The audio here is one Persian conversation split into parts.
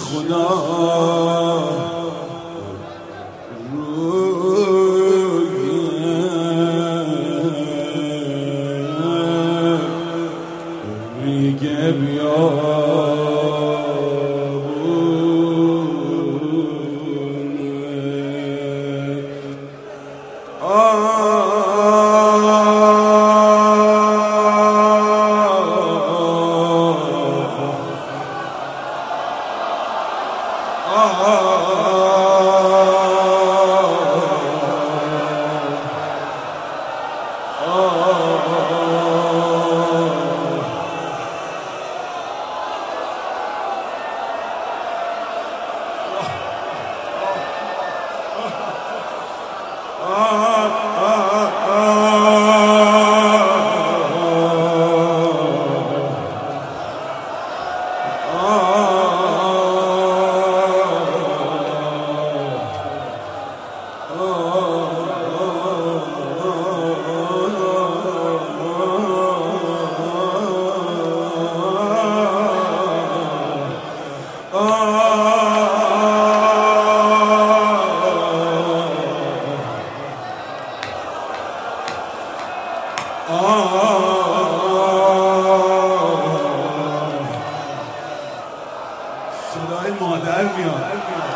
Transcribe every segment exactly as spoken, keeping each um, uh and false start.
خدا میگه بیا صدای مادر میاد.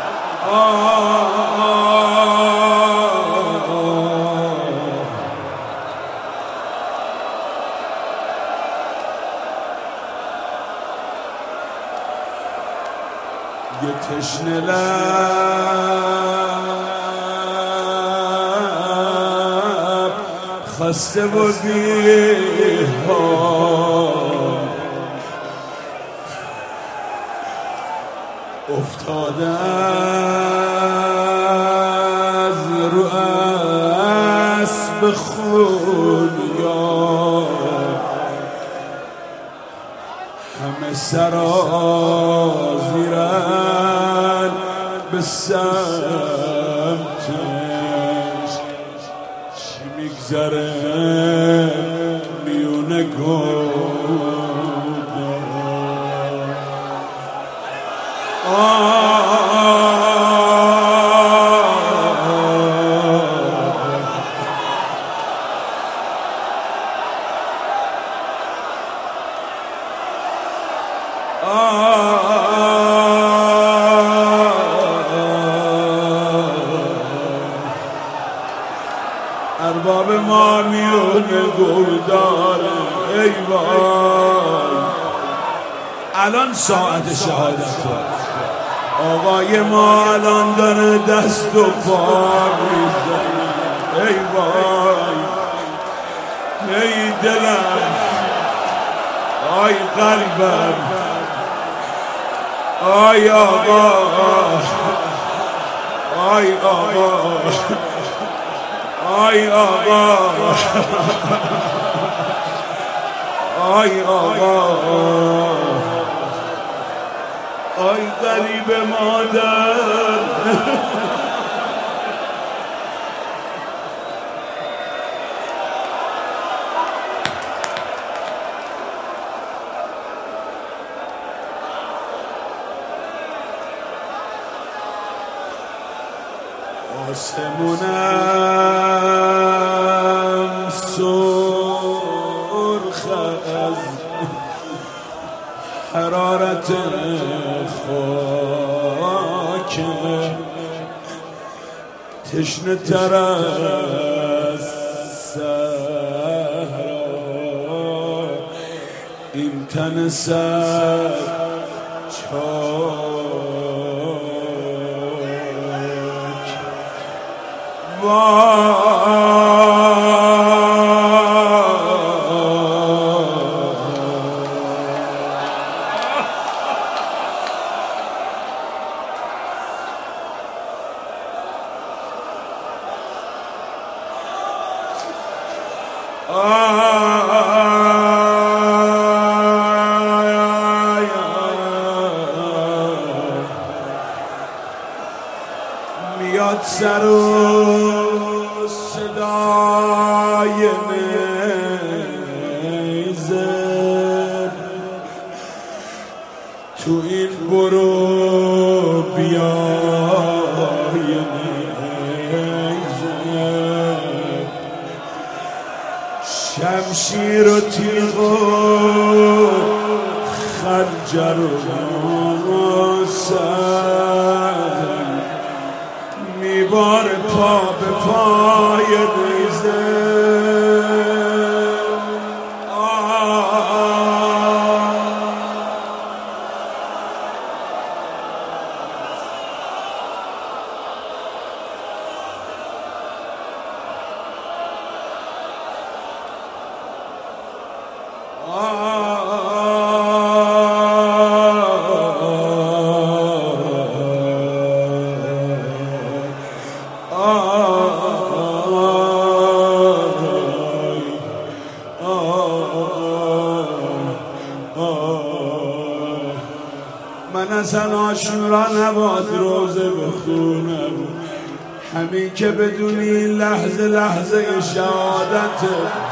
یه تشنه لب خسته و بی‌حال افتاده از رو اسب خونیار، همه سرازیرن به سمتش، چی میگذره میونه ارباب ما میونه گل داره. ای وای الان ساعت شهادته، آقای ما الان داره دست و پا میزنه. ای وای ای دلم، آی قلبم، آی آقا، آی آقا، آی آقا، آی آقا، آی غریب مادر. آسمونم سرخ از حرارت خاک، تشنه تر از صحرا، این تن سر چاک. میاد سر و صدای نیزه تو این برو شمشیر و تیغ و خنجر و سنگ میبار پا به پای نیزه. من اصلا عاشورا نباد روزه بخونم، همین که بدونی لحظه لحظه شهادت،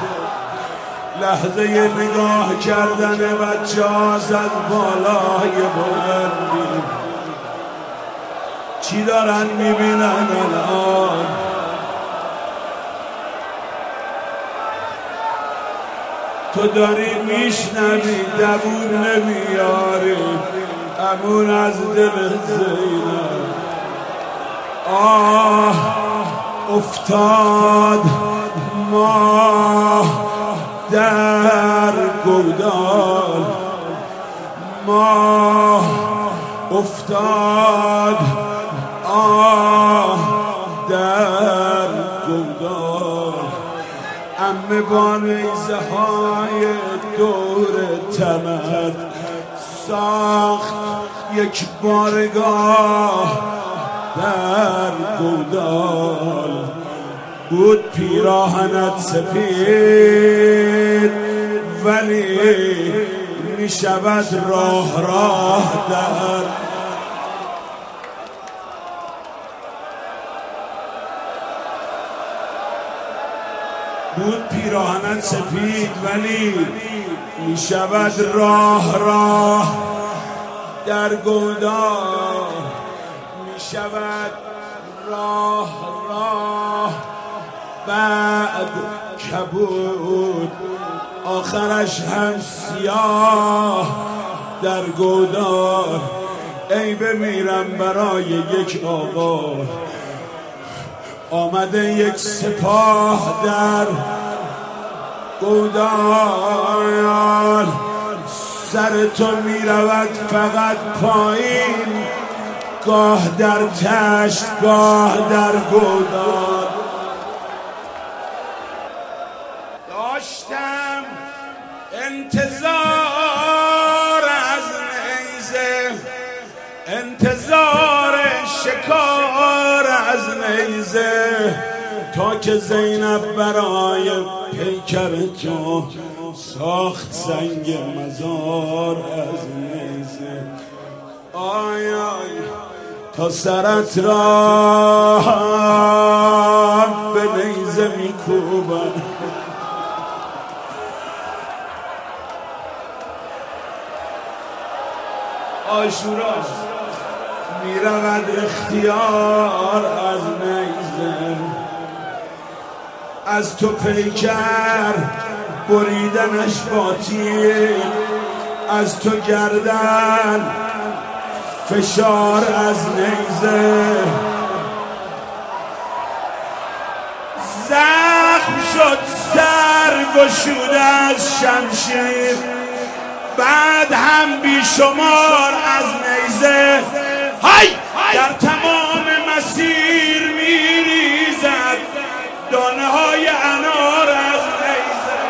لحظه نگاه کردن بچه هاست از بالای بلندی. چی دارن میبینن الان؟ تو داری میشنوی دوون نمیاری امون از دل زینب. آه افتاد ماه در گودال، ماه افتاد آه در گودال. عمه با نیزه های دور تمد ساخت یک بارگاه در گودال. بود پیراهنت سپید ولی می شود راه راه در. بود پیراهنت سپید ولی می شود راه راه در گودال. می شود راه راه بعد کبود آخرش هم سیاه در گودال. ای بمیرم برای یک آقا، آمده یک سپاه در گودال. سر تو میرود فقط پایین، گاه در تشت گاه در گودال. داشتم انتظار از نیزه، انتظار شکار از نیزه، تا که زینب برای پیکر تو ساخت سنگ مزار از نیزه. آی آی تا سرت را به نیزه میکوبن. عاشورا میرود اختیار از نیزه، از تو پیکر بریدنش با تیر، از تو گردن فشار از نیزه. زخم شد سر گشوده از شمشیر، بعد هم بیشمار از نیزه. های در تمام مسیر میریزد دانه های انار از نیزه.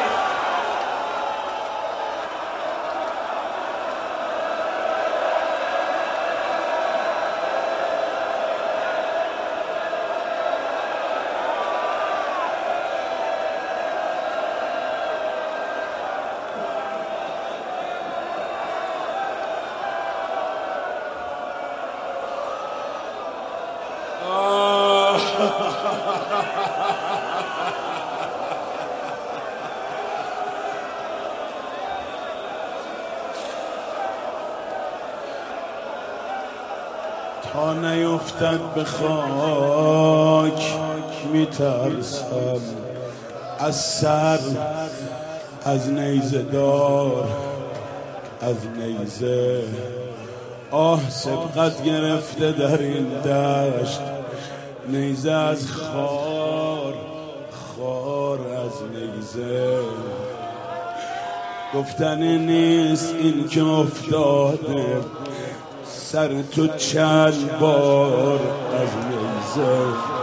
تا نیفتد به خاک میترسم، از سر از نیزه دار از نیزه آه سبقت گرفته در این دشت نیزه از خار خار از نیزه گفتنی نیست این که افتاده سر تو چند بار از نیزه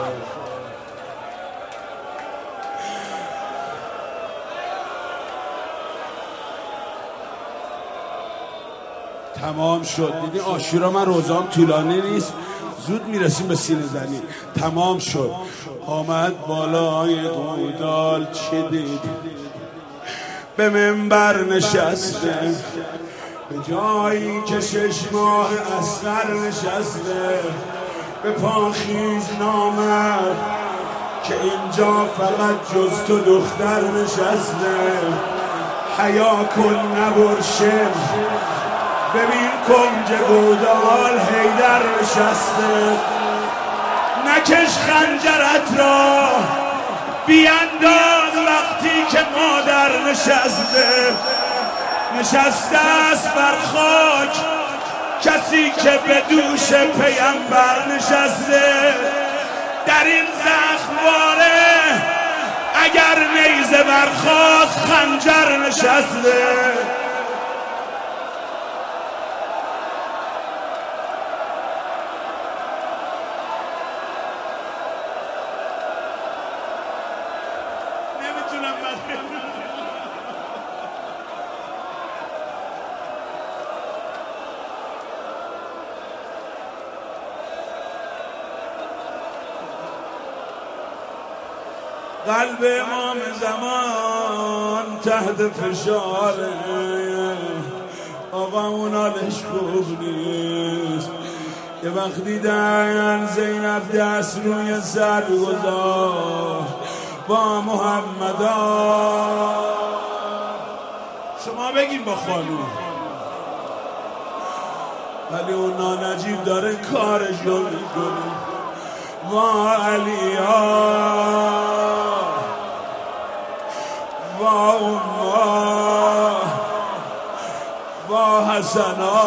تمام شد. دیدی عاشورا من روزام طولانی نیست زود میرسیم به سینه زنی. تمام شد. آمد بالای گودال چه دید به منبر نشسته به جایی که شش ماه اصغر نشسته به پاخیز نامد که اینجا فقط جز تو دختر نشسته حیا کن نبرشم ببین کنج گودال حیدر نشسته نکش خنجرت را بیانداز وقتی که مادر نشسته نشسته است بر خاک کسی که به دوش پیامبر نشسته در این زخمواره اگر نیزه برخاست خنجر نشسته قلب امام زمان تحت فشاره آقا اون حالش خوب نیست یه وقت دیدن زینب دست روی سر گذاشت با محمدا شما بگین با خانوم ولی اون نانجیب داره کارش رو میکنه با علیا با اما با حسنا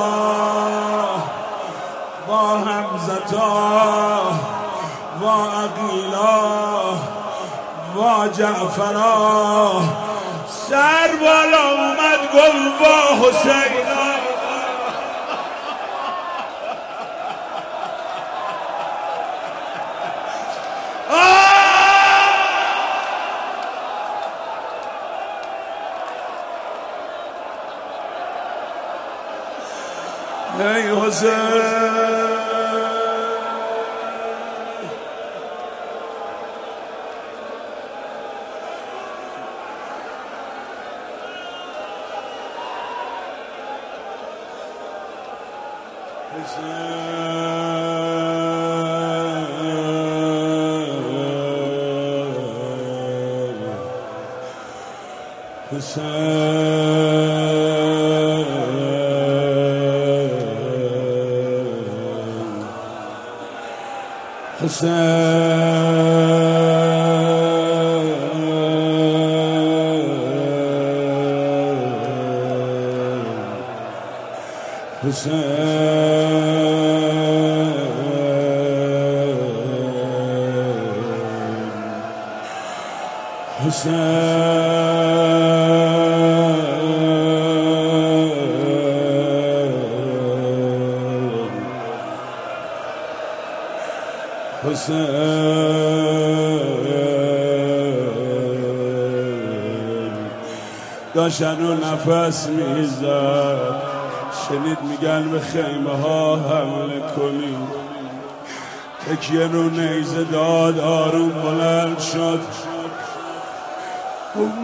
با حمزتا با عقیلا با جعفرا سر بالا اومد گفت با حسینا ای حسین داشتن و نفس میزد شنید میگن به خیمه ها حمله کنید تکیه رو نیزه داد آروم بلند شد